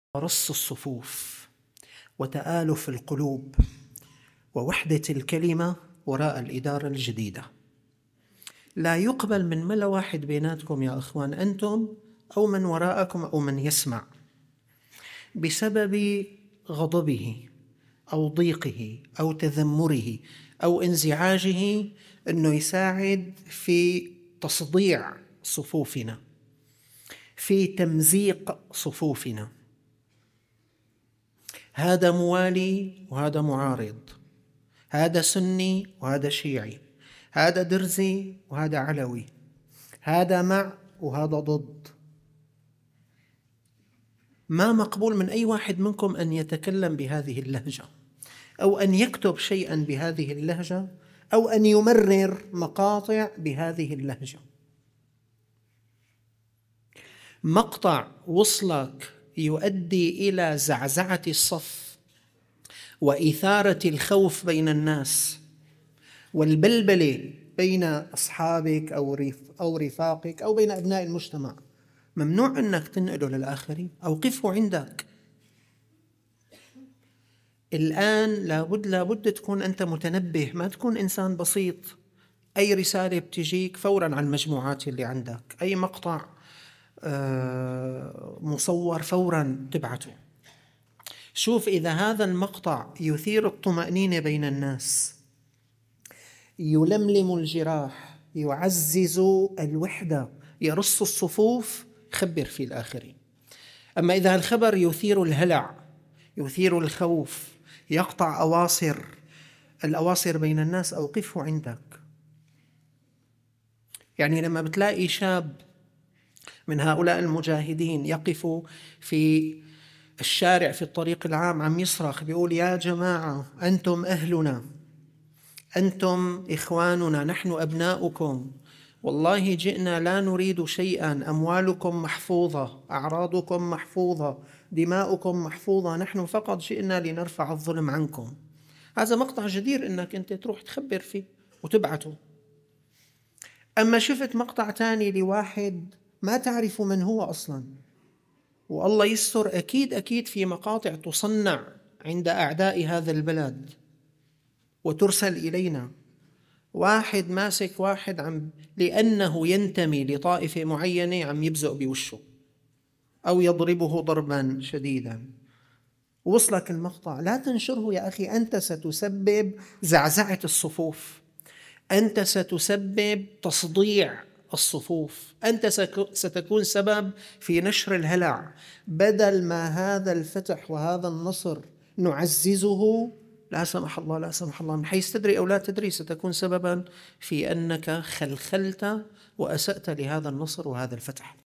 رص الصفوف وتآلف القلوب ووحدة الكلمة وراء الإدارة الجديدة. لا يقبل من ملا واحد بيناتكم يا أخوان، أنتم أو من وراءكم أو من يسمع، بسبب غضبه أو ضيقه أو تذمره أو انزعاجه أنه يساعد في تصديع صفوفنا، في تمزيق صفوفنا. هذا موالي وهذا معارض، هذا سني وهذا شيعي، هذا درزي وهذا علوي، هذا مع وهذا ضد. ما مقبول من أي واحد منكم أن يتكلم بهذه اللهجة أو أن يكتب شيئا بهذه اللهجة أو أن يمرر مقاطع بهذه اللهجة. مقطع وصلك يؤدي إلى زعزعة الصف وإثارة الخوف بين الناس والبلبلة بين أصحابك أو رفاقك أو بين أبناء المجتمع، ممنوع أنك تنقله للآخرين، أوقفه عندك. الآن لابد تكون أنت متنبه، ما تكون إنسان بسيط. أي رسالة بتجيك فوراً على المجموعات اللي عندك، أي مقطع مصور فوراً تبعته. شوف، إذا هذا المقطع يثير الطمأنينة بين الناس، يلملم الجراح، يعزز الوحدة، يرص الصفوف، خبر في الآخرين. أما إذا الخبر يثير الهلع، يثير الخوف، يقطع الأواصر بين الناس، أوقفه عندك. يعني لما بتلاقي شاب من هؤلاء المجاهدين يقف في الشارع في الطريق العام عم يصرخ بيقول: يا جماعة، أنتم أهلنا، أنتم إخواننا، نحن أبناؤكم، والله جئنا لا نريد شيئا، أموالكم محفوظة، أعراضكم محفوظة، دماؤكم محفوظة، نحن فقط جئنا لنرفع الظلم عنكم. هذا مقطع جدير أنك أنت تروح تخبر فيه وتبعته. أما شفت مقطع تاني لواحد ما تعرف من هو أصلا، والله يستر، أكيد في مقاطع تصنع عند أعداء هذا البلد وترسل إلينا، واحد ماسك واحد لأنه ينتمي لطائفة معينة عم يبزق بوشه أو يضربه ضربا شديدا. وصلك المقطع، لا تنشره يا أخي، أنت ستسبب زعزعة الصفوف، أنت ستسبب تصديع الصفوف، أنت ستكون سبب في نشر الهلع. بدل ما هذا الفتح وهذا النصر نعززه، لا سمح الله من حيث تدري أو لا تدري ستكون سببا في أنك خلخلت وأسأت لهذا النصر وهذا الفتح.